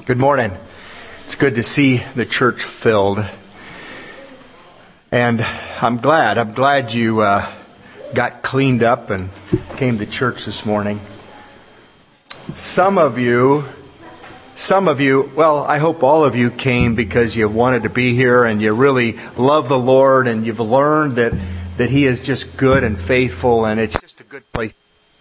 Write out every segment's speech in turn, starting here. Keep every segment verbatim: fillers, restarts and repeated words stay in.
Good morning. It's good to see the church filled. And I'm glad. I'm glad you uh, got cleaned up and came to church this morning. Some of you, some of you, well, I hope all of you came because you wanted to be here and you really love the Lord and you've learned that, that He is just good and faithful and it's just a good place.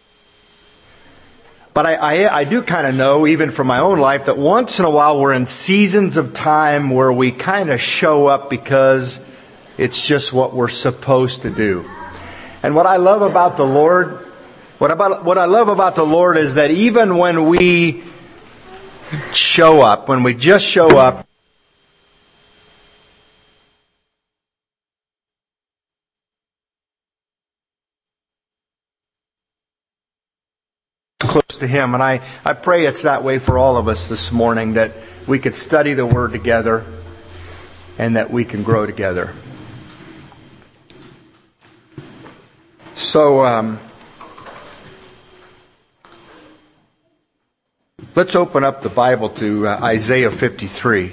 But I, I, I do kind of know, even from my own life, that once in a while we're in seasons of time where we kind of show up because it's just what we're supposed to do. And what I love about the Lord, what about what I love about the Lord is that even when we show up, when we just show up, close to Him. And I, I pray it's that way for all of us this morning, that we could study the Word together and that we can grow together. So, um, let's open up the Bible to uh, Isaiah fifty-three.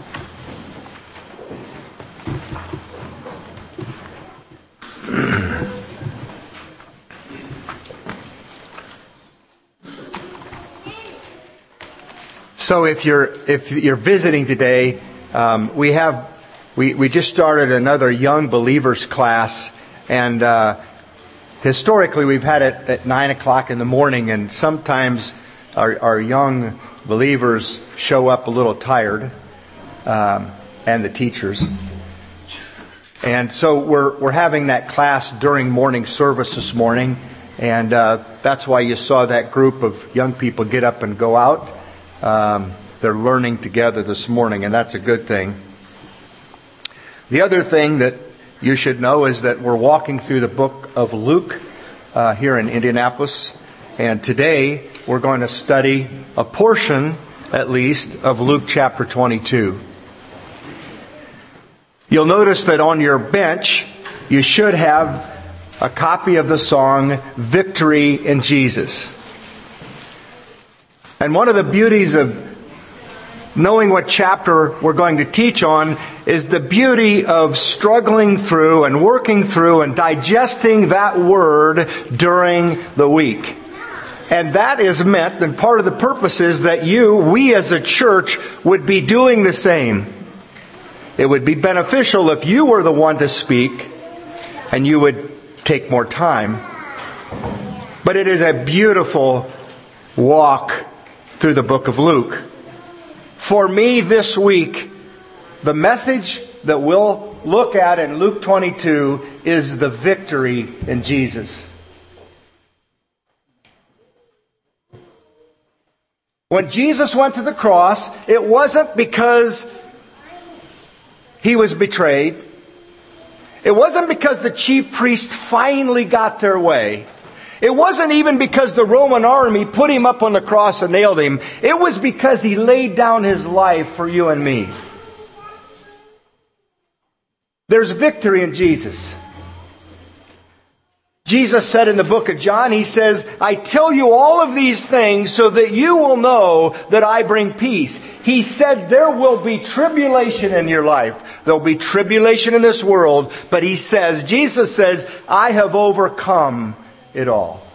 So if you're if you're visiting today, um, we have we we just started another young believers class, and uh, historically we've had it at nine o'clock in the morning, and sometimes our our young believers show up a little tired, um, and the teachers, and so we're we're having that class during morning service this morning, and uh, that's why you saw that group of young people get up and go out. Um, they're learning together this morning, and that's a good thing. The other thing that you should know is that we're walking through the book of Luke uh, here in Indianapolis, and today we're going to study a portion, at least, of Luke chapter twenty-two. You'll notice that on your bench you should have a copy of the song "Victory in Jesus." And one of the beauties of knowing what chapter we're going to teach on is the beauty of struggling through and working through and digesting that word during the week. And that is meant, and part of the purpose is that you, we as a church, would be doing the same. It would be beneficial if you were the one to speak and you would take more time. But it is a beautiful walk through the book of Luke. For me this week, the message that we'll look at in Luke twenty-two is the victory in Jesus. When Jesus went to the cross, it wasn't because He was betrayed. It wasn't because the chief priests finally got their way. It wasn't even because the Roman army put Him up on the cross and nailed Him. It was because He laid down His life for you and me. There's victory in Jesus. Jesus said in the book of John, He says, "I tell you all of these things so that you will know that I bring peace." He said there will be tribulation in your life. There'll be tribulation in this world. But He says, Jesus says, "I have overcome it all."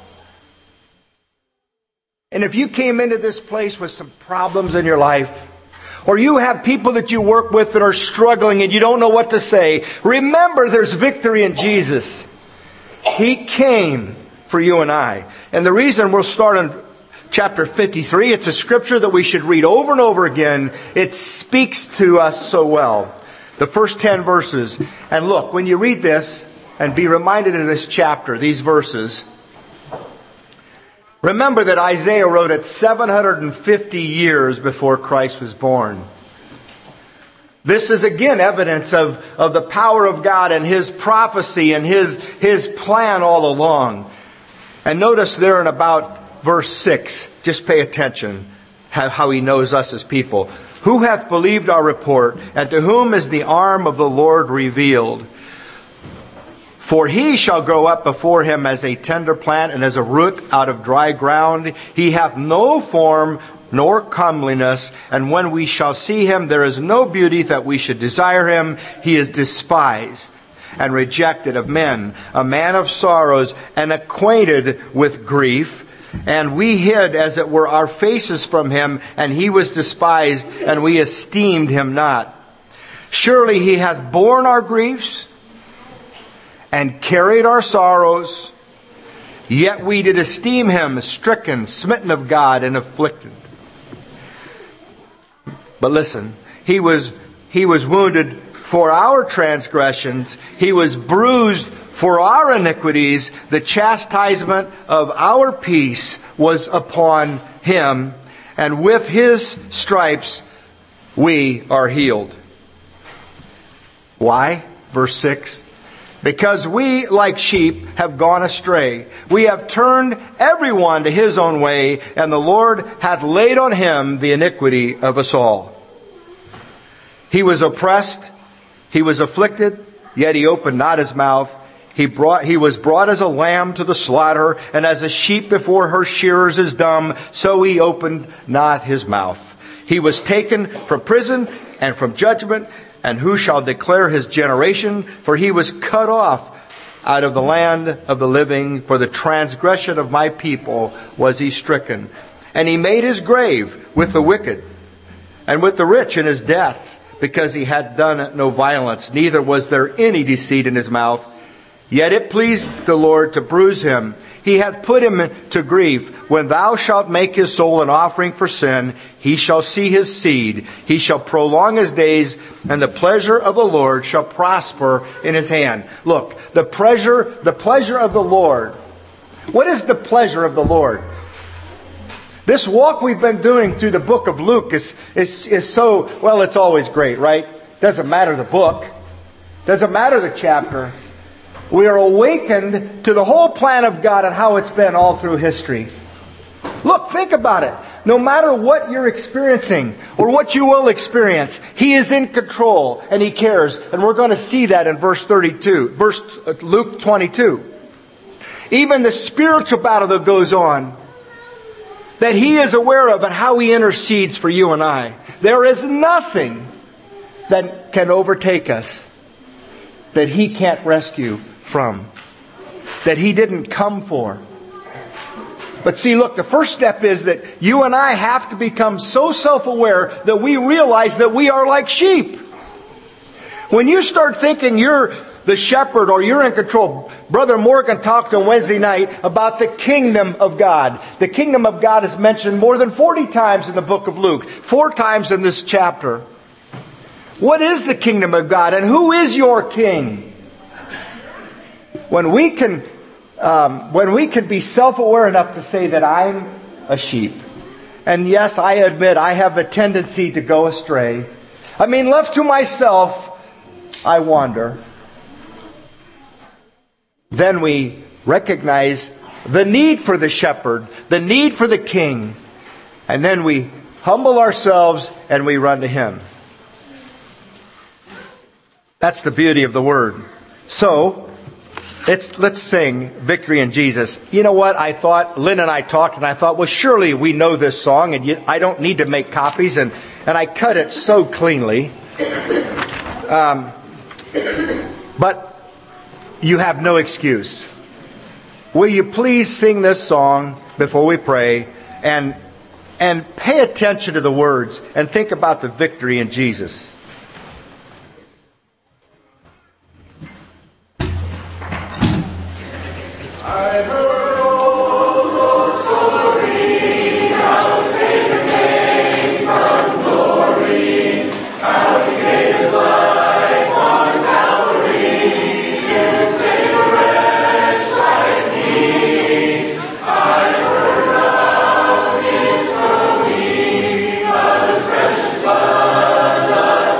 And if you came into this place with some problems in your life, or you have people that you work with that are struggling and you don't know what to say, remember there's victory in Jesus. He came for you and I. And the reason we'll start in chapter fifty-three, it's a scripture that we should read over and over again. It speaks to us so well. The first ten verses. And look, when you read this, and be reminded of this chapter, these verses, remember that Isaiah wrote it seven hundred fifty years before Christ was born. This is again evidence of, of the power of God and His prophecy and His, His plan all along. And notice there in about verse six, just pay attention how, how He knows us as people. "Who hath believed our report, and to whom is the arm of the Lord revealed? For he shall grow up before him as a tender plant and as a root out of dry ground. He hath no form nor comeliness. And when we shall see him, there is no beauty that we should desire him. He is despised and rejected of men, a man of sorrows and acquainted with grief. And we hid, as it were, our faces from him, and he was despised, and we esteemed him not. Surely he hath borne our griefs and carried our sorrows, yet we did esteem him stricken, smitten of God, and afflicted. But listen, he was he was wounded for our transgressions, he was bruised for our iniquities. The chastisement of our peace was upon him, and with his stripes we are healed. Why? Verse six. Because we, like sheep, have gone astray. We have turned everyone to his own way, and the Lord hath laid on him the iniquity of us all. He was oppressed, he was afflicted, yet he opened not his mouth. He brought, he was brought as a lamb to the slaughter, and as a sheep before her shearers is dumb, so he opened not his mouth. He was taken from prison and from judgment, and who shall declare his generation? For he was cut off out of the land of the living. For the transgression of my people was he stricken. And he made his grave with the wicked and with the rich in his death, because he had done no violence, neither was there any deceit in his mouth. Yet it pleased the Lord to bruise him. He hath put him to grief. When thou shalt make his soul an offering for sin, he shall see his seed. He shall prolong his days, and the pleasure of the Lord shall prosper in his hand. Look, the pleasure, the pleasure of the Lord. What is the pleasure of the Lord? This walk we've been doing through the book of Luke is, is, is so, well, it's always great, right? Doesn't matter the book. Doesn't matter the chapter. We are awakened to the whole plan of God and how it's been all through history. Look, think about it. No matter what you're experiencing or what you will experience, He is in control and He cares. And we're going to see that in verse thirty-two, verse Luke twenty-two. Even the spiritual battle that goes on, that He is aware of and how He intercedes for you and I. There is nothing that can overtake us that He can't rescue from, that He didn't come for. But see, look, the first step is that you and I have to become so self-aware that we realize that we are like sheep. When you start thinking you're the shepherd or you're in control, Brother Morgan talked on Wednesday night about the kingdom of God. The kingdom of God is mentioned more than forty times in the book of Luke, four times in this chapter. What is the kingdom of God, and who is your king? When we can, um, when we can be self-aware enough to say that I'm a sheep, and yes, I admit I have a tendency to go astray. I mean, left to myself, I wander. Then we recognize the need for the shepherd, the need for the king, and then we humble ourselves and we run to Him. That's the beauty of the Word. So, let's, let's sing Victory in Jesus. You know what? I thought, Lynn and I talked, and I thought, well, surely we know this song, and you, I don't need to make copies, and, and I cut it so cleanly. Um, but you have no excuse. Will you please sing this song before we pray, and, and pay attention to the words, and think about the victory in Jesus. I heard all those stories, how the Savior came from glory, how He gave His life on Calvary to save a wretch like me. I heard about His coming, of His precious blood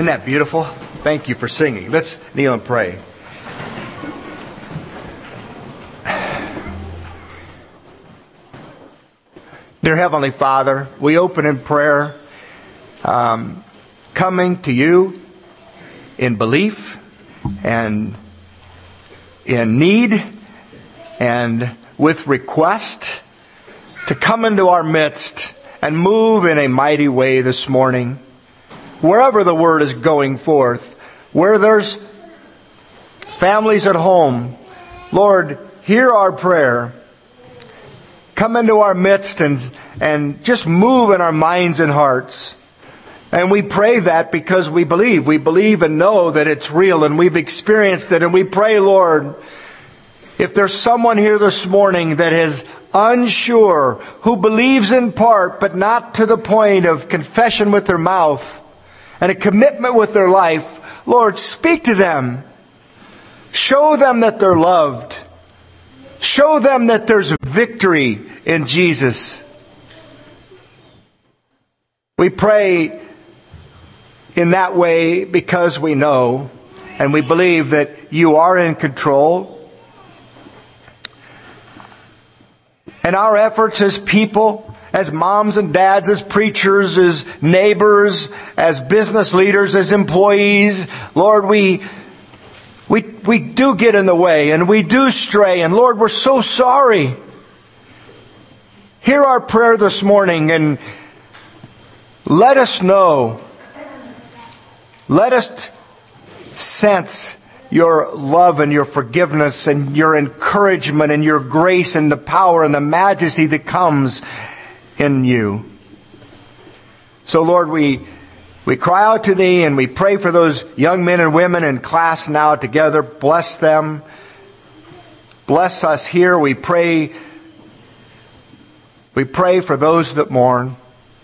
Isn't that beautiful? Thank you for singing. Let's kneel and pray. Dear Heavenly Father, we open in prayer, um, coming to you in belief and in need and with request to come into our midst and move in a mighty way this morning. Wherever the word is going forth, where there's families at home, Lord, hear our prayer. Come into our midst and, and just move in our minds and hearts. And we pray that because we believe. We believe and know that it's real and we've experienced it. And we pray, Lord, if there's someone here this morning that is unsure, who believes in part but not to the point of confession with their mouth and a commitment with their life, Lord, speak to them. Show them that they're loved. Show them that there's victory in Jesus. We pray in that way because we know and we believe that you are in control. And our efforts as people, as moms and dads, as preachers, as neighbors, as business leaders, as employees, Lord, we we we do get in the way and we do stray. And Lord, we're so sorry. Hear our prayer this morning and let us know. Let us sense your love and your forgiveness and your encouragement and your grace and the power and the majesty that comes in you. So Lord, we we cry out to Thee and we pray for those young men and women in class now together. Bless them. Bless us here. We pray, we pray for those that mourn.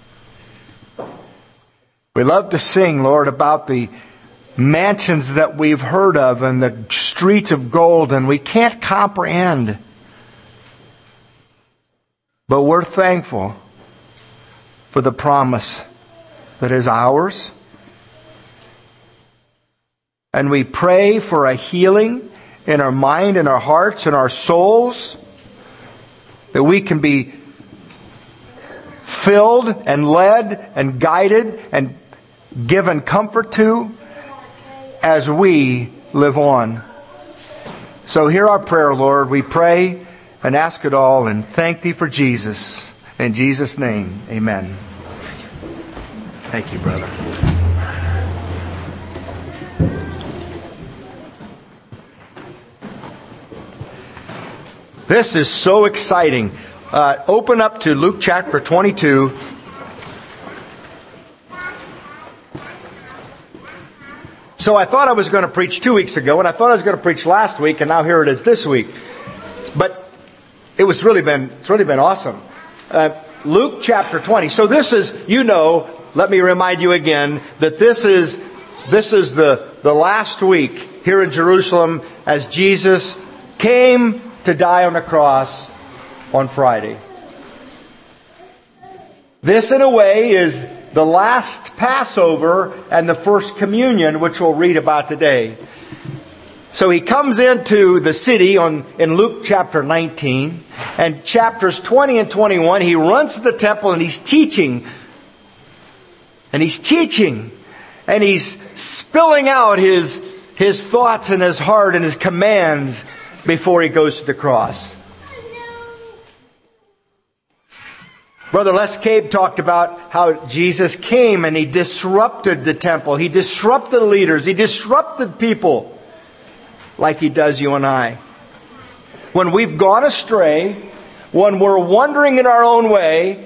We love to sing, Lord, about the mansions that we've heard of and the streets of gold, and we can't comprehend. But we're thankful for the promise that is ours. And we pray for a healing in our mind, in our hearts, in our souls, that we can be filled and led and guided and given comfort to as we live on. So hear our prayer, Lord. We pray and ask it all and thank Thee for Jesus. In Jesus' name, amen. Thank you, brother. This is so exciting. Uh, open up to Luke chapter twenty-two. So I thought I was going to preach two weeks ago, and I thought I was going to preach last week, and now here it is this week. But it was really been it's really been awesome. Uh, Luke chapter twenty. So this is, you know, let me remind you again that this is this is the the last week here in Jerusalem as Jesus came to die on the cross on Friday. This, in a way, is the last Passover and the first communion, which we'll read about today. So he comes into the city on in Luke chapter nineteen, and chapters twenty and twenty-one, he runs to the temple and he's teaching. And he's teaching. And he's spilling out his, his thoughts and his heart and his commands before he goes to the cross. Brother Les Cabe talked about how Jesus came and He disrupted the temple. He disrupted leaders. He disrupted people like He does you and I. When we've gone astray, when we're wandering in our own way,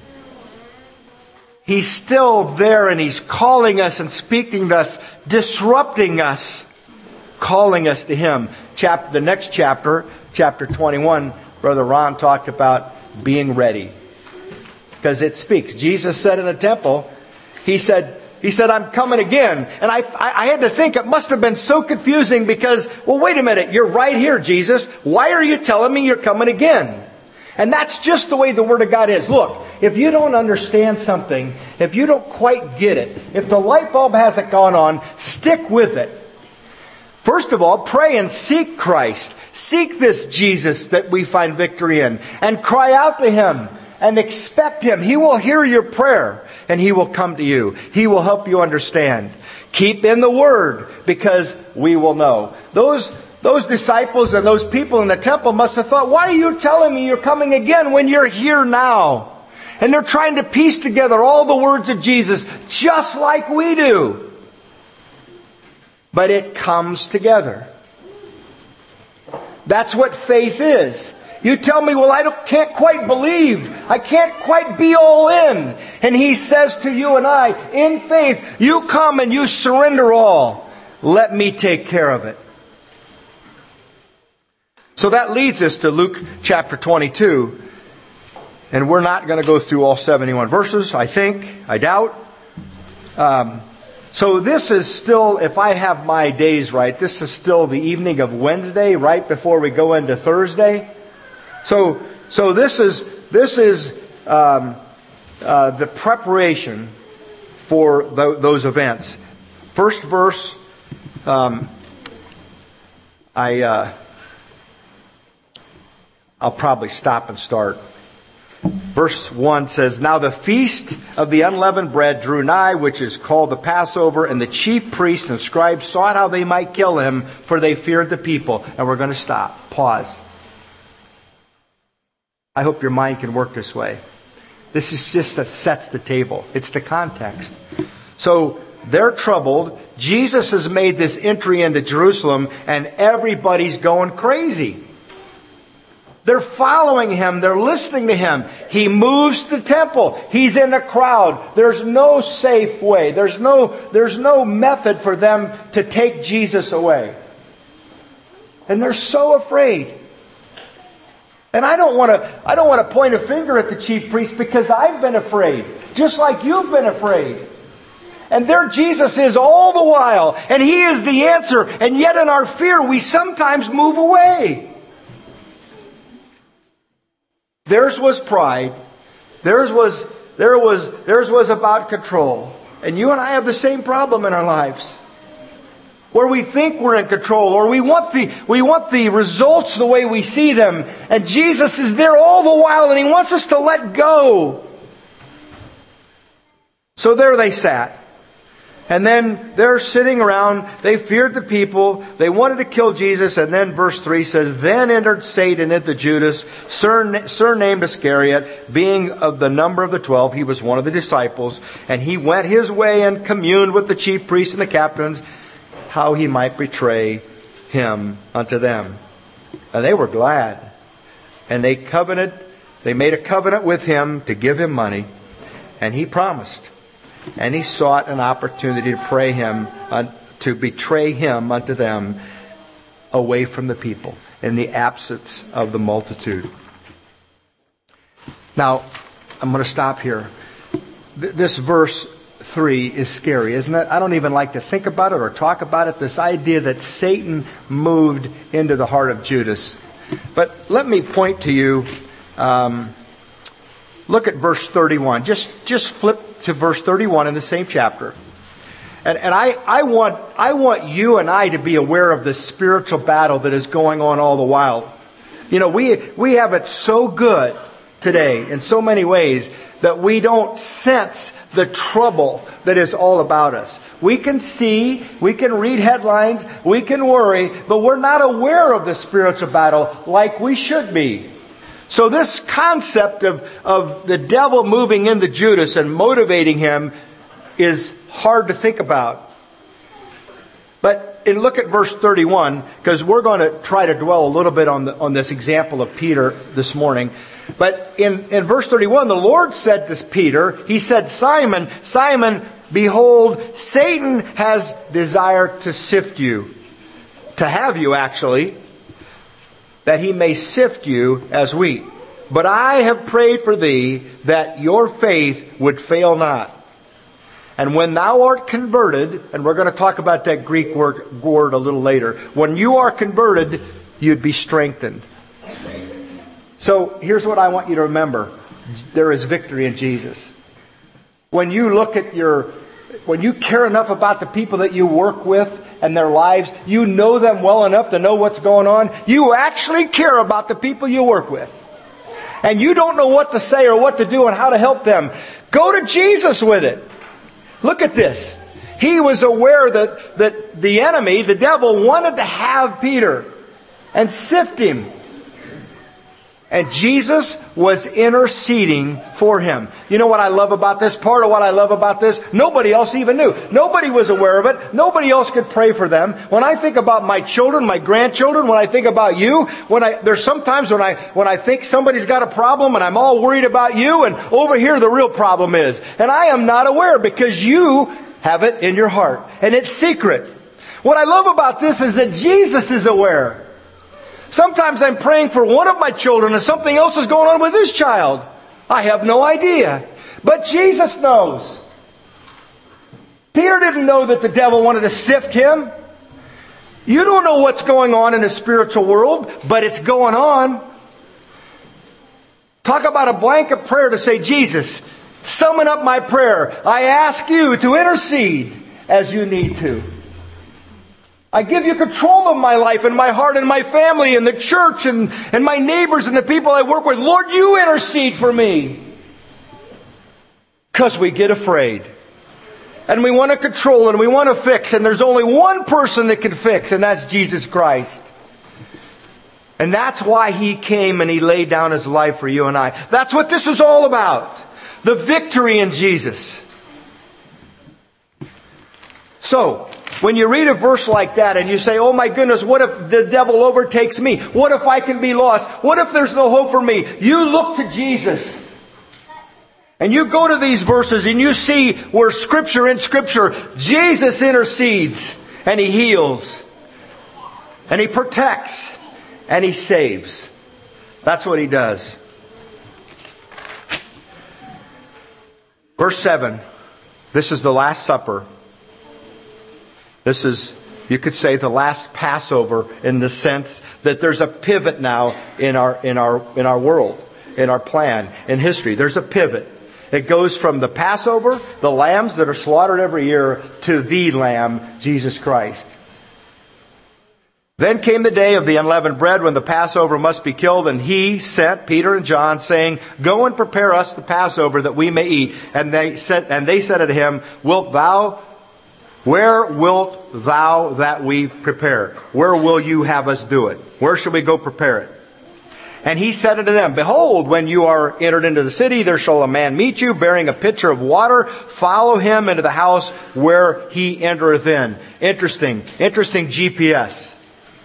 He's still there and He's calling us and speaking to us, disrupting us, calling us to Him. Chapter, the next chapter, chapter twenty-one, Brother Ron talked about being ready. Because it speaks. Jesus said in the temple, He said, He said, I'm coming again. And I, I had to think it must have been so confusing because, well, wait a minute, you're right here, Jesus. Why are you telling me you're coming again? And that's just the way the Word of God is. Look, if you don't understand something, if you don't quite get it, if the light bulb hasn't gone on, stick with it. First of all, pray and seek Christ. Seek this Jesus that we find victory in. And cry out to Him and expect Him. He will hear your prayer and He will come to you. He will help you understand. Keep in the Word because we will know. Those Those disciples and those people in the temple must have thought, why are you telling me you're coming again when you're here now? And they're trying to piece together all the words of Jesus just like we do. But it comes together. That's what faith is. You tell me, well, I don't, can't quite believe. I can't quite be all in. And He says to you and I, in faith, you come and you surrender all. Let me take care of it. So that leads us to Luke chapter twenty-two. And we're not going to go through all seventy-one verses, I think. I doubt. Um, so this is still, if I have my days right, this is still the evening of Wednesday, right before we go into Thursday. So so this is, this is um, uh, the preparation for th- those events. First verse, um, I... Uh, I'll probably stop and start. Verse one says, Now the feast of the unleavened bread drew nigh, which is called the Passover, and the chief priests and scribes sought how they might kill Him, for they feared the people. And we're going to stop. Pause. I hope your mind can work this way. This is just that sets the table. It's the context. So they're troubled. Jesus has made this entry into Jerusalem, and everybody's going crazy. They're following Him. They're listening to Him. He moves the temple. He's in the crowd. There's no safe way. There's no, there's no method for them to take Jesus away. And they're so afraid. And I don't want to, I don't want to point a finger at the chief priests because I've been afraid. Just like you've been afraid. And there Jesus is all the while. And He is the answer. And yet in our fear we sometimes move away. Theirs was pride. Theirs was, there was, theirs was about control. And you and I have the same problem in our lives. Where we think we're in control, or we want the, we want the results the way we see them. And Jesus is there all the while, and He wants us to let go. So there they sat. And then they're sitting around. They feared the people. They wanted to kill Jesus. And then verse three says, Then entered Satan into Judas, surnamed Iscariot, being of the number of the twelve. He was one of the disciples. And he went his way and communed with the chief priests and the captains, how he might betray Him unto them. And they were glad. And they covenanted, they made a covenant with Him to give Him money. And He promised. And he sought an opportunity to pray him, uh, to betray him unto them away from the people in the absence of the multitude. Now, I'm going to stop here. Th- this verse three is scary, isn't it? I don't even like to think about it or talk about it. This idea that Satan moved into the heart of Judas. But let me point to you. Um, look at verse thirty-one. Just, just flip to verse thirty-one in the same chapter. And, and I, I want I want you and I to be aware of the spiritual battle that is going on all the while. You know, we we have it so good today in so many ways that we don't sense the trouble that is all about us. We can see, we can read headlines, we can worry, but we're not aware of the spiritual battle like we should be. So this concept of, of the devil moving into Judas and motivating him is hard to think about. But and look at verse thirty-one, because we're going to try to dwell a little bit on the, on this example of Peter this morning. But in, in verse thirty-one, the Lord said to Peter, He said, Simon, Simon, behold, Satan has desired to sift you, to have you actually, that he may sift you as wheat. But I have prayed for thee, that your faith would fail not. And when thou art converted, and we're going to talk about that Greek word, word a little later. When you are converted, you'd be strengthened. So here's what I want you to remember. There is victory in Jesus. When you look at your, when you care enough about the people that you work with and their lives, you know them well enough to know what's going on. You actually care about the people you work with. And you don't know what to say or what to do and how to help them. Go to Jesus with it. Look at this. He was aware that, that the enemy, the devil, wanted to have Peter and sift him. And Jesus was interceding for him. You know what I love about this? Part of what I love about this, nobody else even knew. Nobody was aware of it. Nobody else could pray for them. When I think about my children, my grandchildren, when I think about you, when I there's sometimes when I when I think somebody's got a problem and I'm all worried about you, and over here the real problem is. And I am not aware because you have it in your heart. And it's secret. What I love about this is that Jesus is aware. Sometimes I'm praying for one of my children and something else is going on with his child. I have no idea. But Jesus knows. Peter didn't know that the devil wanted to sift him. You don't know what's going on in the spiritual world, but it's going on. Talk about a blanket prayer to say, Jesus, summon up my prayer. I ask you to intercede as you need to. I give you control of my life and my heart and my family and the church and, and my neighbors and the people I work with. Lord, you intercede for me. Because we get afraid. And we want to control and we want to fix. And there's only one person that can fix, and that's Jesus Christ. And that's why He came and He laid down His life for you and I. That's what this is all about. The victory in Jesus. So, when you read a verse like that and you say, oh my goodness, what if the devil overtakes me? What if I can be lost? What if there's no hope for me? You look to Jesus. And you go to these verses and you see where Scripture in Scripture, Jesus intercedes and He heals. And He protects. And He saves. That's what He does. Verse seven. This is the Last Supper. This is, you could say, the last Passover in the sense that there's a pivot now in our in our in our world, in our plan, in history. There's a pivot. It goes from the Passover, the lambs that are slaughtered every year, to the Lamb, Jesus Christ. Then came the day of the unleavened bread when the Passover must be killed, and He sent Peter and John, saying, "Go and prepare us the Passover that we may eat." And they said, and they said unto Him, "Wilt thou? Where wilt thou that we prepare? Where will you have us do it? Where shall we go prepare it?" And He said unto them, "Behold, when you are entered into the city, there shall a man meet you, bearing a pitcher of water. Follow him into the house where he entereth in." Interesting. Interesting G P S.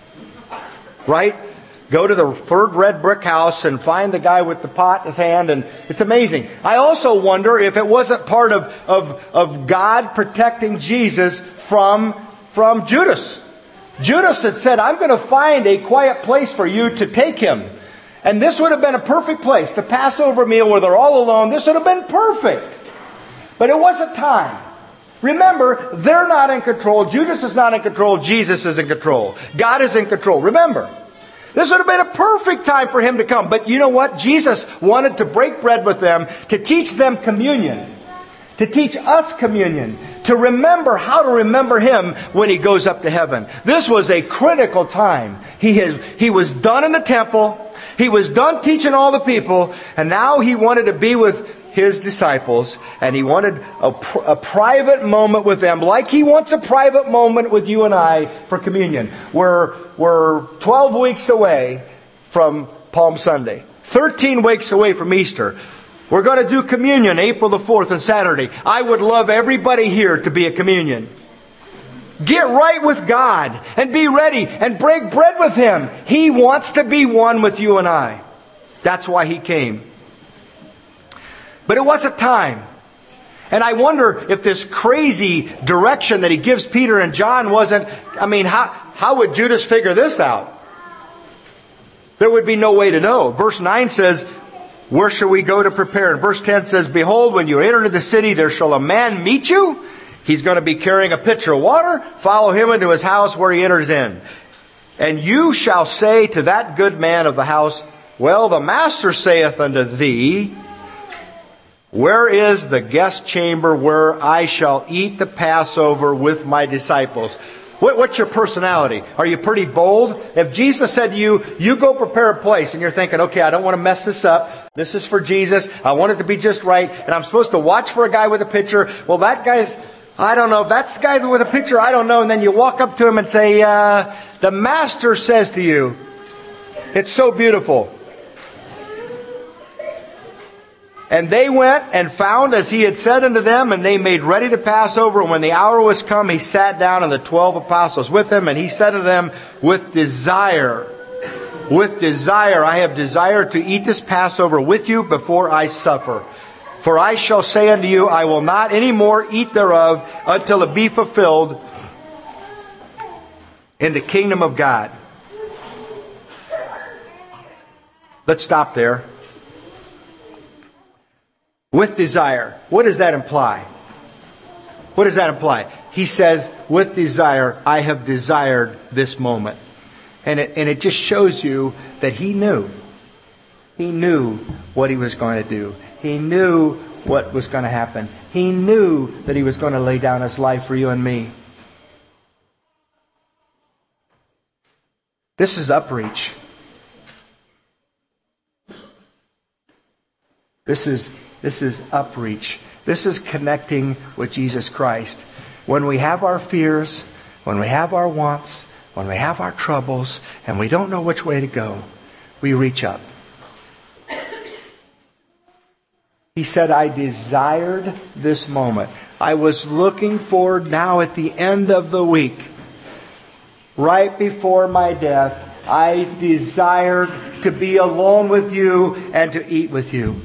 Right? Go to the third red brick house and find the guy with the pot in his hand, and it's amazing. I also wonder if it wasn't part of, of, of God protecting Jesus from, from Judas. Judas had said, "I'm going to find a quiet place for you to take him." And this would have been a perfect place. The Passover meal where they're all alone, this would have been perfect. But it wasn't time. Remember, they're not in control. Judas is not in control. Jesus is in control. God is in control. Remember, this would have been a perfect time for Him to come. But you know what? Jesus wanted to break bread with them, to teach them communion, to teach us communion, to remember how to remember Him when He goes up to heaven. This was a critical time. He has, he was done in the temple. He was done teaching all the people. And now He wanted to be with His disciples, and He wanted a, a private moment with them, like He wants a private moment with you and I for communion. We're, we're twelve weeks away from Palm Sunday, thirteen weeks away from Easter. We're going to do communion April the fourth and Saturday. I would love everybody here to be a communion. Get right with God and be ready and break bread with Him. He wants to be one with you and I. That's why He came. But it wasn't time. And I wonder if this crazy direction that He gives Peter and John wasn't, I mean, how, how would Judas figure this out? There would be no way to know. Verse nine says, "Where shall we go to prepare?" And verse ten says, "Behold, when you enter into the city, there shall a man meet you. He's going to be carrying a pitcher of water. Follow him into his house where he enters in. And you shall say to that good man of the house, Well, the Master saith unto thee, where is the guest chamber where I shall eat the Passover with my disciples? What, what's your personality? Are you pretty bold? If Jesus said to you, you go prepare a place, and you're thinking, okay, I don't want to mess this up. This is for Jesus. I want it to be just right. And I'm supposed to watch for a guy with a picture. Well, that guy's, I don't know. That's the guy with a picture. I don't know. And then you walk up to him and say, uh, the Master says to you, it's so beautiful. And they went and found as he had said unto them, and they made ready the Passover. And when the hour was come, he sat down, and the twelve apostles with him. And he said to them, with desire, with desire, I have desired to eat this Passover with you before I suffer. For I shall say unto you, I will not any more eat thereof until it be fulfilled in the kingdom of God. Let's stop there. With desire. What does that imply? What does that imply? He says, with desire, I have desired this moment. And it, and it just shows you that he knew. He knew what he was going to do. He knew what was going to happen. He knew that he was going to lay down his life for you and me. This is Upreach. This is This is Upreach. This is connecting with Jesus Christ. When we have our fears, when we have our wants, when we have our troubles, and we don't know which way to go, we reach up. He said, I desired this moment. I was looking forward now at the end of the week, right before my death. I desired to be alone with you and to eat with you.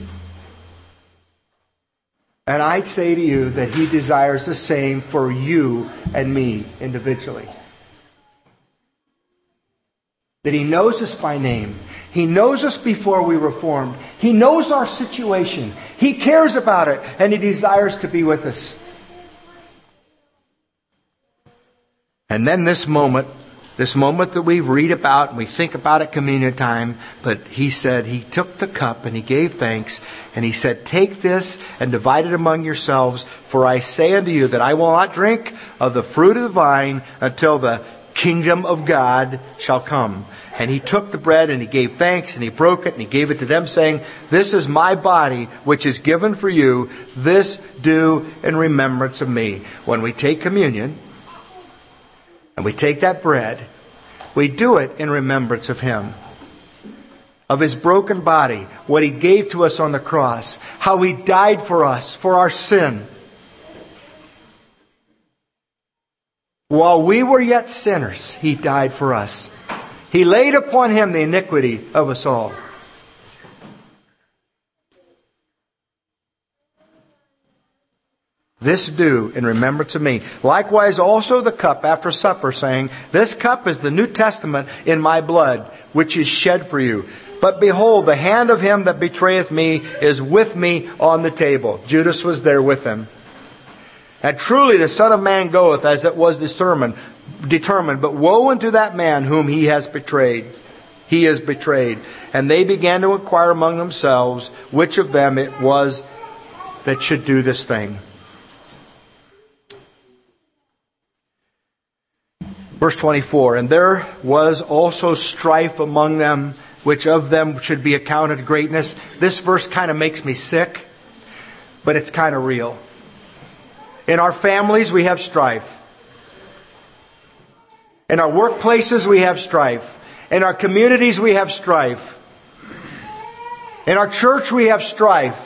And I say to you that he desires the same for you and me individually. That he knows us by name. He knows us before we were formed. He knows our situation. He cares about it. And he desires to be with us. And then this moment, this moment that we read about and we think about at communion time, but he said, he took the cup and he gave thanks and he said, take this and divide it among yourselves, for I say unto you that I will not drink of the fruit of the vine until the kingdom of God shall come. And he took the bread and he gave thanks and he broke it and he gave it to them, saying, this is my body which is given for you. This do in remembrance of me. When we take communion, and we take that bread, we do it in remembrance of him. Of his broken body, what he gave to us on the cross, how he died for us, for our sin. While we were yet sinners, he died for us. He laid upon him the iniquity of us all. This do in remembrance of me. Likewise also the cup after supper, saying, this cup is the New Testament in my blood, which is shed for you. But behold, the hand of him that betrayeth me is with me on the table. Judas was there with him. And truly the Son of Man goeth as it was determined, determined. But woe unto that man whom he has betrayed. He is betrayed. And they began to inquire among themselves which of them it was that should do this thing. Verse twenty-four, and there was also strife among them, which of them should be accounted greatness. This verse kind of makes me sick, but it's kind of real. In our families, we have strife. In our workplaces, we have strife. In our communities, we have strife. In our church, we have strife.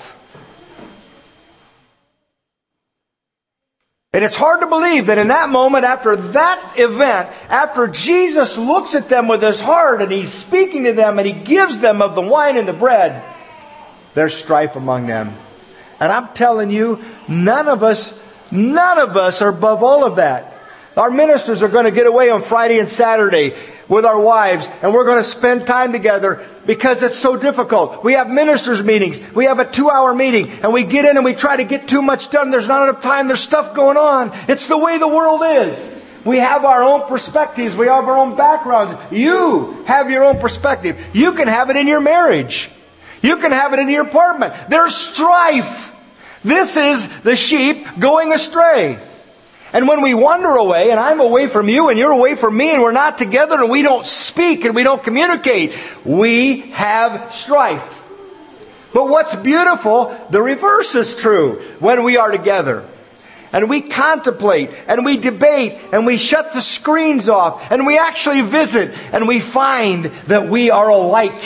And it's hard to believe that in that moment, after that event, after Jesus looks at them with his heart and he's speaking to them and he gives them of the wine and the bread, there's strife among them. And I'm telling you, none of us, none of us are above all of that. Our ministers are going to get away on Friday and Saturday with our wives, and we're going to spend time together because it's so difficult. We have ministers' meetings. We have a two-hour meeting, and we get in and we try to get too much done. There's not enough time. There's stuff going on. It's the way the world is. We have our own perspectives. We have our own backgrounds. You have your own perspective. You can have it in your marriage. You can have it in your apartment. There's strife. This is the sheep going astray. And when we wander away, and I'm away from you, and you're away from me, and we're not together, and we don't speak, and we don't communicate, we have strife. But what's beautiful, the reverse is true when we are together. And we contemplate, and we debate, and we shut the screens off, and we actually visit, and we find that we are alike.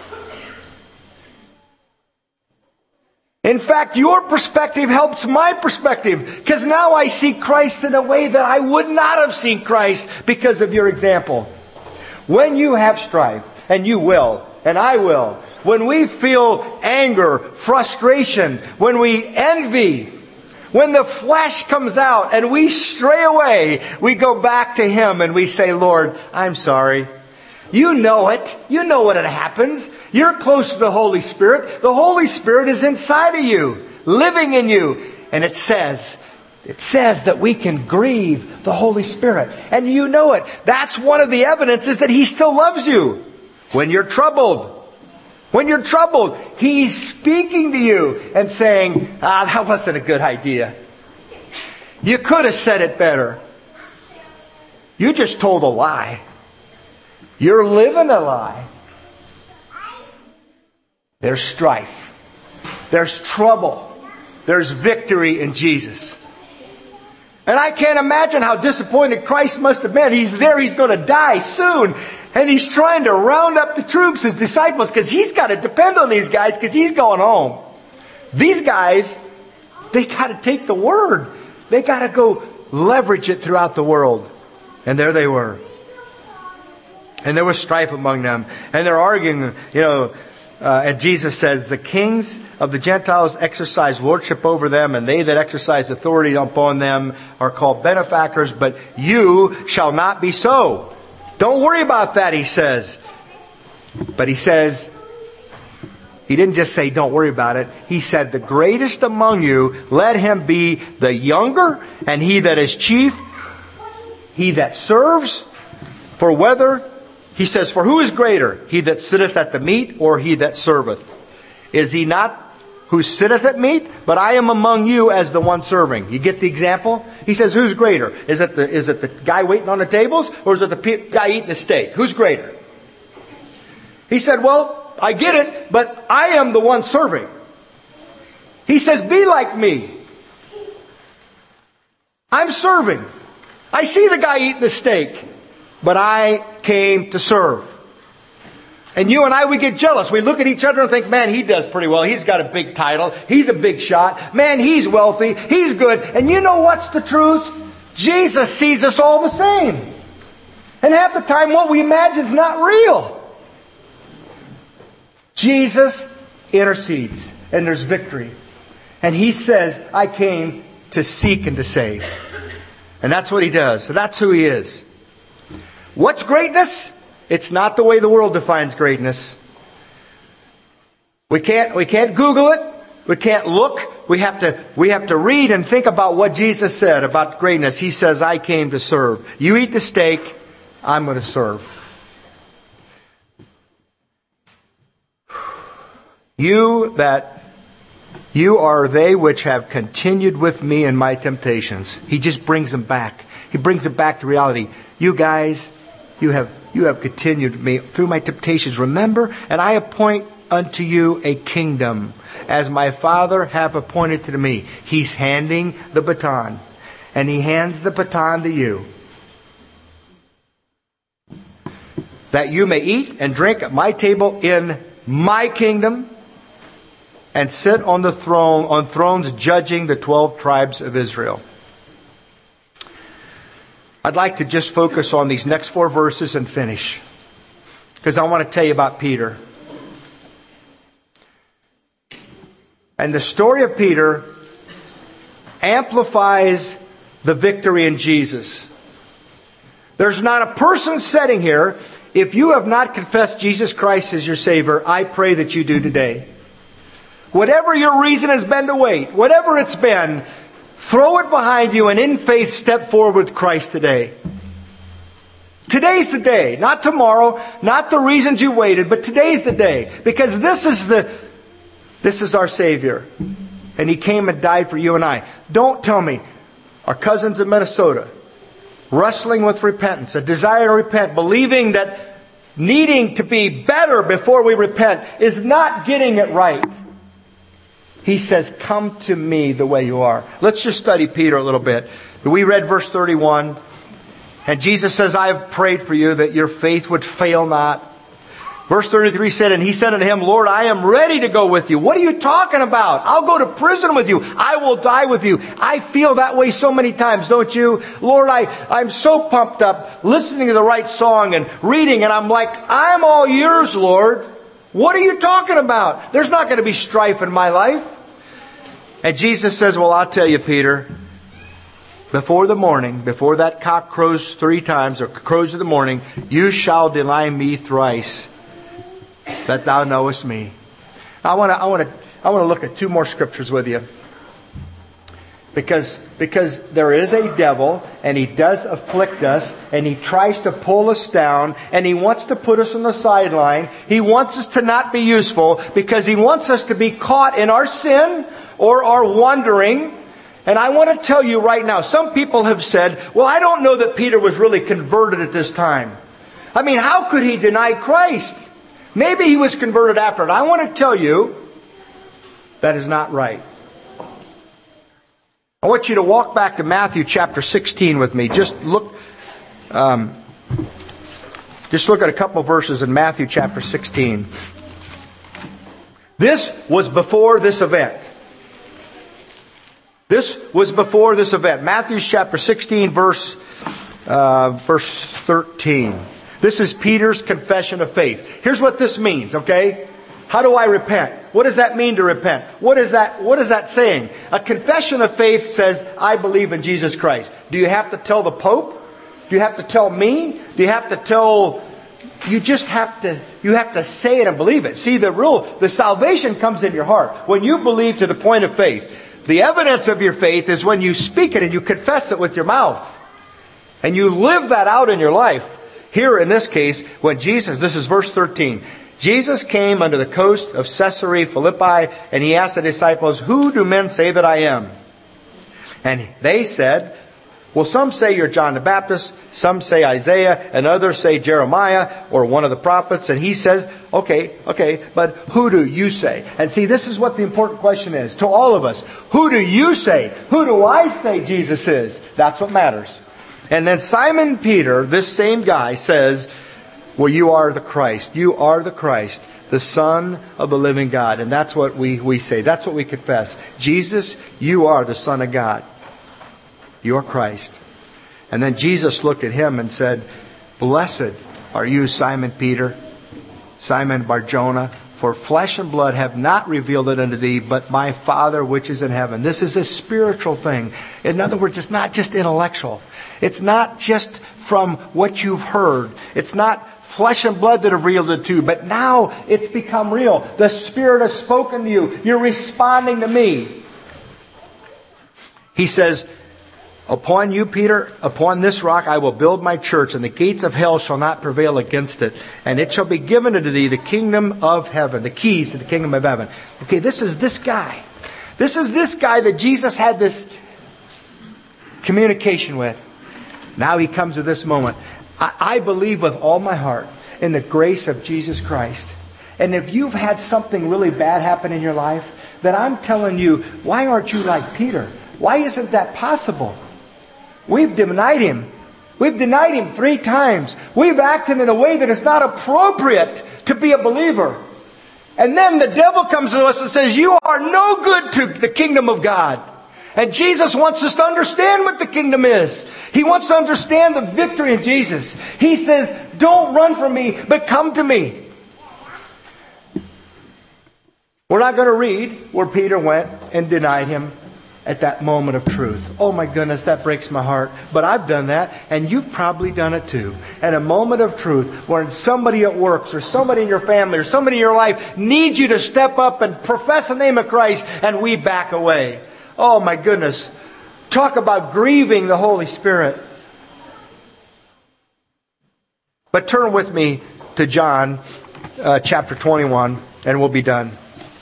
In fact, your perspective helps my perspective, because now I see Christ in a way that I would not have seen Christ because of your example. When you have strife, and you will, and I will, when we feel anger, frustration, when we envy, when the flesh comes out and we stray away, we go back to Him and we say, Lord, I'm sorry. You know it. You know what it happens. You're close to the Holy Spirit. The Holy Spirit is inside of you, living in you. And it says, it says that we can grieve the Holy Spirit. And you know it. That's one of the evidences that He still loves you. When you're troubled, when you're troubled, He's speaking to you and saying, ah, that wasn't a good idea. You could have said it better. You just told a lie. You're living a lie. There's strife. There's trouble. There's victory in Jesus. And I can't imagine how disappointed Christ must have been. He's there, He's going to die soon. And He's trying to round up the troops, His disciples, because He's got to depend on these guys because He's going home. These guys, they got to take the word. They got to go leverage it throughout the world. And there they were. And there was strife among them. And they're arguing, you know, uh, and Jesus says, the kings of the Gentiles exercise lordship over them, and they that exercise authority upon them are called benefactors, but you shall not be so. Don't worry about that, He says. But He says, He didn't just say don't worry about it. He said, the greatest among you, let him be the younger, and he that is chief, he that serves, for whether... He says, for who is greater, he that sitteth at the meat or he that serveth? Is he not who sitteth at meat? But I am among you as the one serving. You get the example? He says, who's greater? Is it the, is it the guy waiting on the tables? Or is it the pe- guy eating the steak? Who's greater? He said, well, I get it, but I am the one serving. He says, be like me. I'm serving. I see the guy eating the steak. But I came to serve. And you and I, we get jealous. We look at each other and think, man, he does pretty well. He's got a big title. He's a big shot. Man, he's wealthy. He's good. And you know what's the truth? Jesus sees us all the same. And half the time, what we imagine is not real. Jesus intercedes. And there's victory. And He says, I came to seek and to save. And that's what He does. So that's who He is. What's greatness? It's not the way the world defines greatness. We can't, we can't Google it. We can't look. We have to, we have to read and think about what Jesus said about greatness. He says, I came to serve. You eat the steak, I'm going to serve. You that, you are they which have continued with me in my temptations. He just brings them back. He brings them back to reality. You guys, You have you have continued me through my temptations. Remember, and I appoint unto you a kingdom, as my Father hath appointed to me. He's handing the baton. And He hands the baton to you. That you may eat and drink at my table in my kingdom, and sit on the throne, on thrones judging the twelve tribes of Israel. I'd like to just focus on these next four verses and finish. Because I want to tell you about Peter. And the story of Peter amplifies the victory in Jesus. There's not a person sitting here, if you have not confessed Jesus Christ as your Savior, I pray that you do today. Whatever your reason has been to wait, whatever it's been, throw it behind you and in faith step forward with Christ today. Today's the day. Not tomorrow. Not the reasons you waited. But today's the day. Because this is the, this is our Savior. And He came and died for you and I. Don't tell me, our cousins in Minnesota, wrestling with repentance, a desire to repent, believing that needing to be better before we repent is not getting it right. He says, come to me the way you are. Let's just study Peter a little bit. We read verse thirty-one. And Jesus says, I have prayed for you that your faith would fail not. Verse thirty-three said, and he said unto him, Lord, I am ready to go with you. What are you talking about? I'll go to prison with you. I will die with you. I feel that way so many times, don't you? Lord, I, I'm so pumped up listening to the right song and reading, and I'm like, I'm all yours, Lord. What are you talking about? There's not going to be strife in my life. And Jesus says, well, I'll tell you, Peter, before the morning, before that cock crows three times, or crows in the morning, you shall deny me thrice, that thou knowest me. I want to, I want to, I want to look at two more scriptures with you, because because there is a devil, and he does afflict us, and he tries to pull us down, and he wants to put us on the sideline. He wants us to not be useful because he wants us to be caught in our sin or our wandering. And I want to tell you right now, some people have said, well, I don't know that Peter was really converted at this time. I mean, how could he deny Christ? Maybe he was converted after it. I want to tell you, that is not right. I want you to walk back to Matthew chapter sixteen with me. Just look, um, just look at a couple verses in Matthew chapter sixteen. This was before this event. This was before this event. Matthew chapter sixteen, verse uh, verse thirteen. This is Peter's confession of faith. Here's what this means, okay? How do I repent? What does that mean to repent? What is that, what is that saying? A confession of faith says, I believe in Jesus Christ. Do you have to tell the Pope? Do you have to tell me? Do you have to tell... You just have to, you have to say it and believe it. See, the real, the salvation comes in your heart. When you believe to the point of faith. The evidence of your faith is when you speak it and you confess it with your mouth. And you live that out in your life. Here in this case, when Jesus, this is verse thirteen. Jesus came unto the coast of Caesarea Philippi, and he asked the disciples, who do men say that I am? And they said, well, some say you're John the Baptist, some say Isaiah, and others say Jeremiah or one of the prophets. And he says, okay, okay, but who do you say? And see, this is what the important question is to all of us. Who do you say? Who do I say Jesus is? That's what matters. And then Simon Peter, this same guy, says, well, you are the Christ. You are the Christ, the Son of the living God. And that's what we, we say. That's what we confess. Jesus, you are the Son of God. You are Christ. And then Jesus looked at him and said, blessed are you, Simon Peter, Simon Bar-Jonah, for flesh and blood have not revealed it unto thee, but my Father which is in heaven. This is a spiritual thing. In other words, it's not just intellectual. It's not just from what you've heard. It's not flesh and blood that have revealed it to you, but now it's become real. The Spirit has spoken to you. You're responding to me. He says, upon you, Peter, upon this rock I will build my church, and the gates of hell shall not prevail against it. And it shall be given unto thee the kingdom of heaven, the keys to the kingdom of heaven. Okay, this is this guy. This is this guy that Jesus had this communication with. Now he comes to this moment. I, I believe with all my heart in the grace of Jesus Christ. And if you've had something really bad happen in your life, then I'm telling you, why aren't you like Peter? Why isn't that possible? We've denied Him. We've denied Him three times. We've acted in a way that is not appropriate to be a believer. And then the devil comes to us and says, you are no good to the kingdom of God. And Jesus wants us to understand what the kingdom is. He wants to understand the victory in Jesus. He says, don't run from me, but come to me. We're not going to read where Peter went and denied Him at that moment of truth. Oh my goodness, that breaks my heart. But I've done that, and you've probably done it too. At a moment of truth, when somebody at work, or somebody in your family, or somebody in your life needs you to step up and profess the name of Christ, and we back away. Oh my goodness. Talk about grieving the Holy Spirit. But turn with me to John uh, chapter twenty-one, and we'll be done.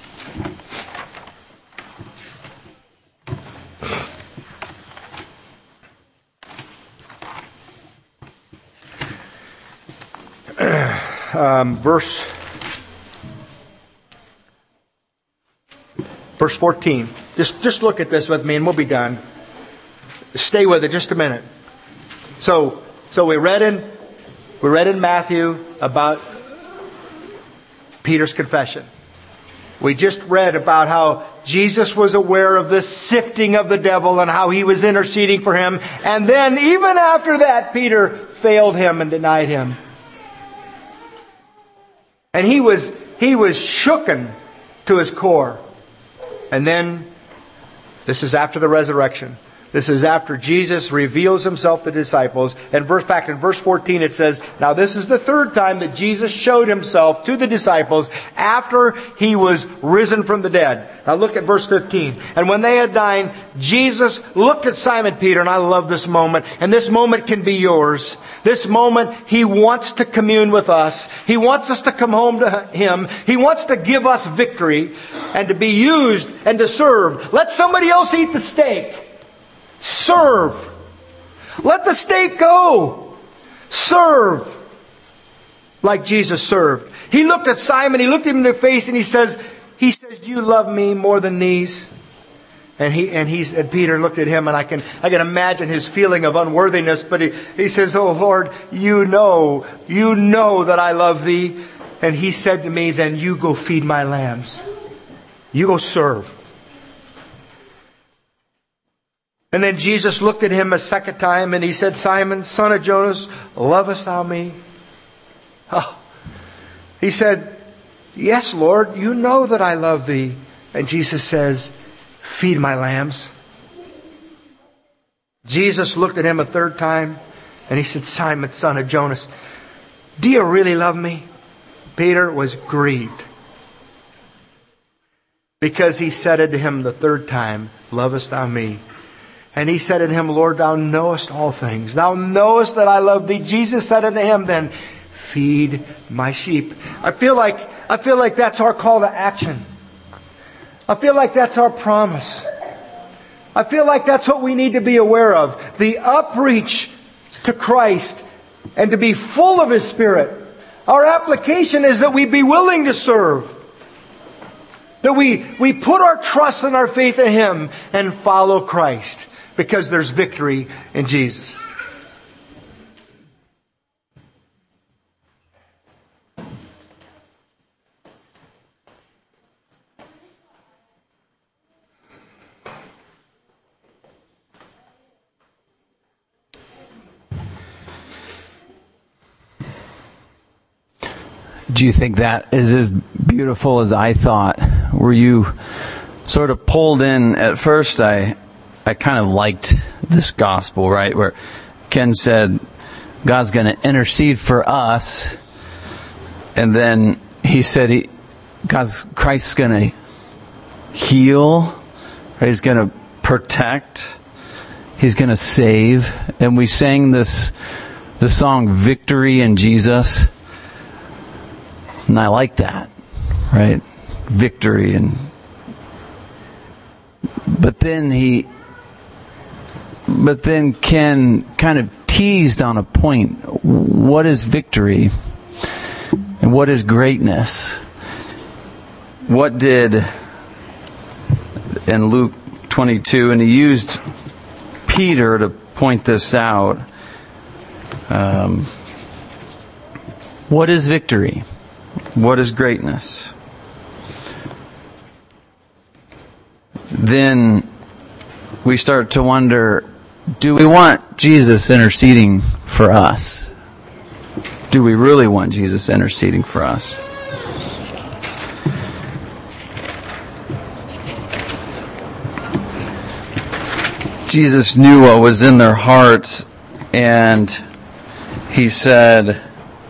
um, verse verse fourteen. Just just look at this with me, and we'll be done. Stay with it just a minute. So so we read in we read in Matthew about Peter's confession. We just read about how Jesus was aware of the sifting of the devil and how he was interceding for him. And then even after that, Peter failed him and denied him. And he was he was shooken to his core. And then, this is after the resurrection. This is after Jesus reveals himself to the disciples. And verse fact in verse fourteen it says, now this is the third time that Jesus showed himself to the disciples after he was risen from the dead. Now look at verse fifteen. And when they had dined, Jesus looked at Simon Peter, and I love this moment, and this moment can be yours. This moment, he wants to commune with us. He wants us to come home to him. He wants to give us victory and to be used and to serve. Let somebody else eat the steak. Serve. Let the steak go. Serve like Jesus served. He looked at Simon, he looked him in the face, and he says, he says, do you love me more than these? And he and he's and Peter looked at him, and I can I can imagine his feeling of unworthiness, but he, he says, oh Lord, you know, you know that I love thee. And he said to me, then you go feed my lambs. You go serve. And then Jesus looked at him a second time, and he said, Simon, son of Jonas, lovest thou me? Oh. He said, yes, Lord, you know that I love thee. And Jesus says, feed my lambs. Jesus looked at him a third time, and he said, Simon, son of Jonas, do you really love me? Peter was grieved, because he said it to him the third time, lovest thou me? And he said unto him, Lord, thou knowest all things. Thou knowest that I love thee. Jesus said unto him then, feed my sheep. I feel like, I feel like that's our call to action. I feel like that's our promise. I feel like that's what we need to be aware of. The upreach to Christ and to be full of His Spirit. Our application is that we be willing to serve. That we, we put our trust and our faith in Him and follow Christ. Because there's victory in Jesus. Do you think that is as beautiful as I thought? Were you sort of pulled in? At first, I I kind of liked this gospel, right? Where Ken said, God's going to intercede for us. And then he said, he, God's, Christ's going to heal. Right? He's going to protect. He's going to save. And we sang this, the song, Victory in Jesus. And I like that, right? Victory. And but then he, but then Ken kind of teased on a point. What is victory? And what is greatness? What did, in Luke twenty-two, and he used Peter to point this out. Um, what is victory? What is greatness? Then we start to wonder, do we want Jesus interceding for us? Do we really want Jesus interceding for us? Jesus knew what was in their hearts, and He said,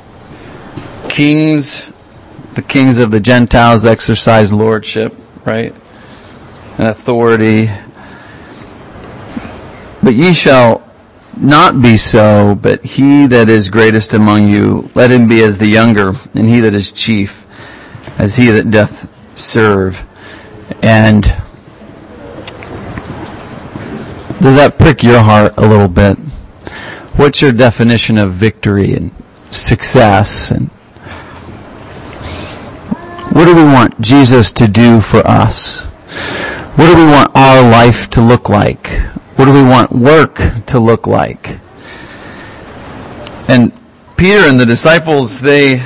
Kings, the kings of the Gentiles exercise lordship, right? And authority. But ye shall not be so, but he that is greatest among you, let him be as the younger, and he that is chief, as he that doth serve. And does that prick your heart a little bit? What's your definition of victory and success? And what do we want Jesus to do for us? What do we want our life to look like? What do we want work to look like? And Peter and the disciples, they,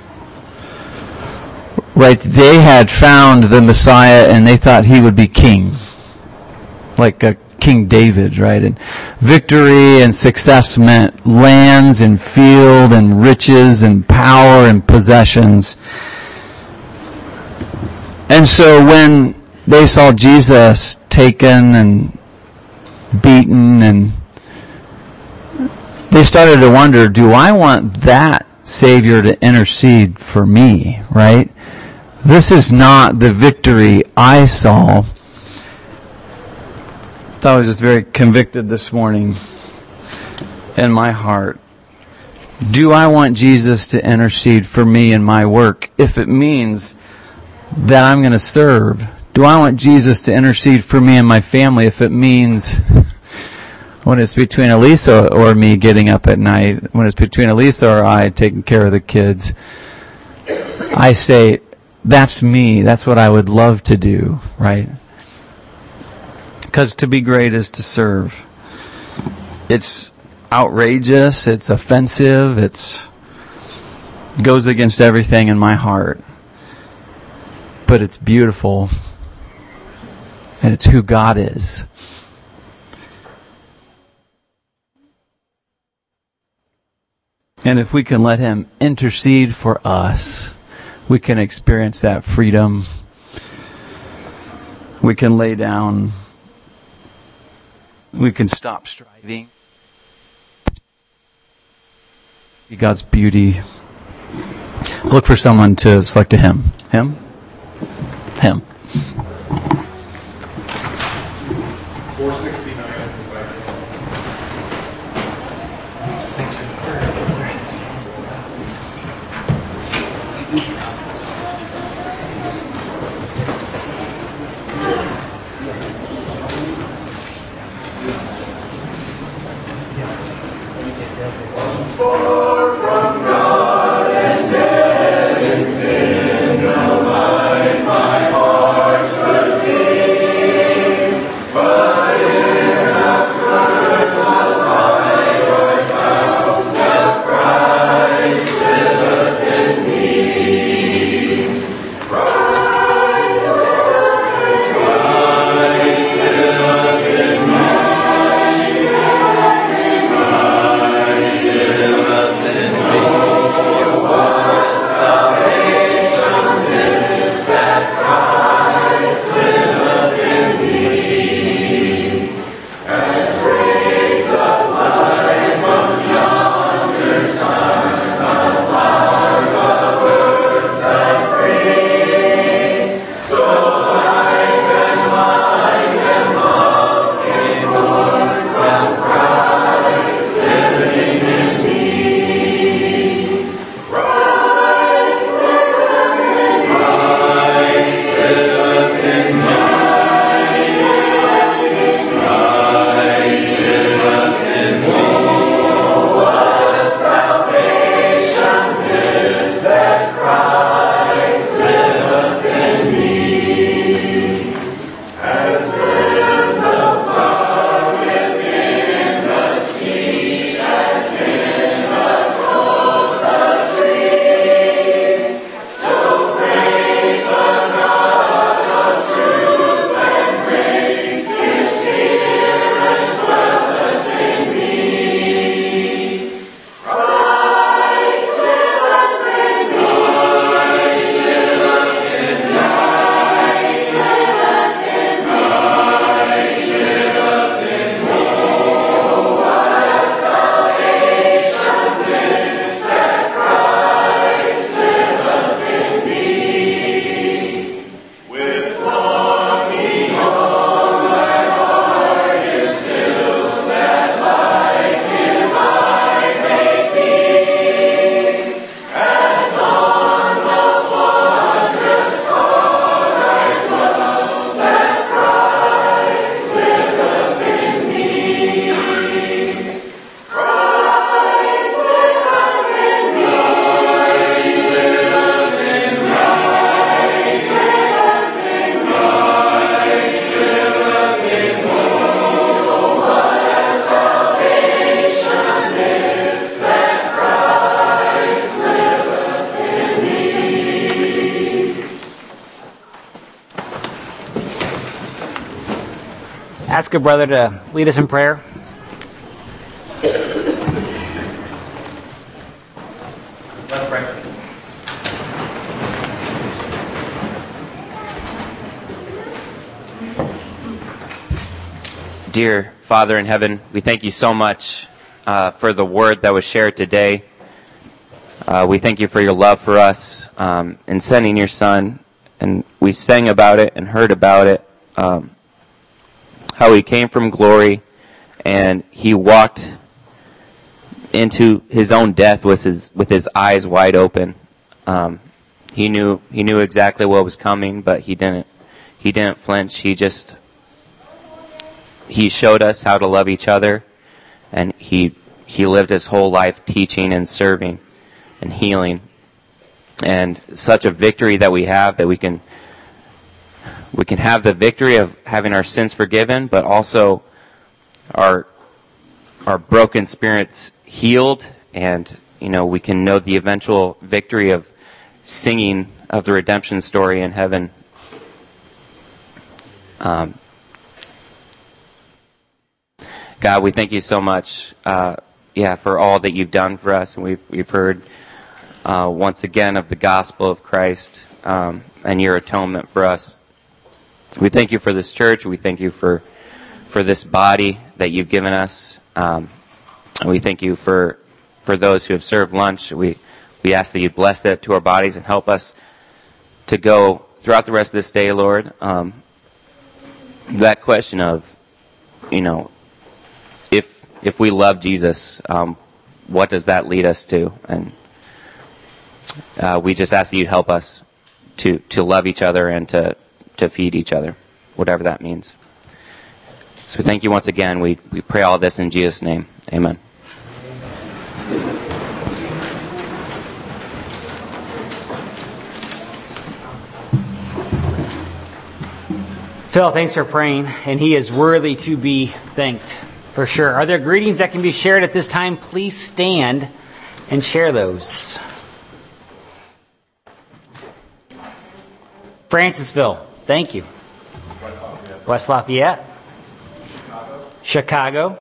right, they had found the Messiah and they thought he would be king. Like a King David, right? And victory and success meant lands and field and riches and power and possessions. And so when they saw Jesus taken and beaten, and they started to wonder, do I want that Savior to intercede for me, right? This is not the victory I saw. I was just very convicted this morning in my heart. Do I want Jesus to intercede for me in my work if it means that I'm going to serve? Do I want Jesus to intercede for me and my family if it means when it's between Elisa or me getting up at night, when it's between Elisa or I taking care of the kids? I say, that's me. That's what I would love to do, right? Because to be great is to serve. It's outrageous. It's offensive. It's goes against everything in my heart. But it's beautiful. And it's who God is. And if we can let Him intercede for us, we can experience that freedom. We can lay down. We can stop striving. See God's beauty. Look for someone to select a hymn. Him? Him. four sixty-nine. Far from God and dead in sin, no light my heart could see, but in ask a brother to lead us in prayer. Let's pray. Dear Father in heaven, we thank you so much uh, for the word that was shared today. Uh, we thank you for your love for us um, in sending your Son, and we sang about it and heard about it, um, how he came from glory and he walked into his own death with his with his eyes wide open. Um, he knew he knew exactly what was coming, but he didn't he didn't flinch. He just he showed us how to love each other, and he he lived his whole life teaching and serving and healing. And such a victory that we have, that we can we can have the victory of having our sins forgiven, but also our our broken spirits healed, and you know we can know the eventual victory of singing of the redemption story in heaven. Um, God, we thank you so much, uh, yeah, for all that you've done for us, and we've we've heard uh, once again of the gospel of Christ um, and your atonement for us. We thank you for this church. We thank you for for this body that you've given us, um, and we thank you for for those who have served lunch. We we ask that you bless that to our bodies and help us to go throughout the rest of this day, Lord. Um, that question of, you know, if if we love Jesus, um, what does that lead us to? And uh, we just ask that you help us to to love each other and to to feed each other, whatever that means. So we thank you once again. We we pray all this in Jesus' name. Amen. Phil, thanks for praying, and he is worthy to be thanked, for sure. Are there greetings that can be shared at this time? Please stand and share those. Francisville, thank you. West Lafayette. West Lafayette. Chicago. Chicago.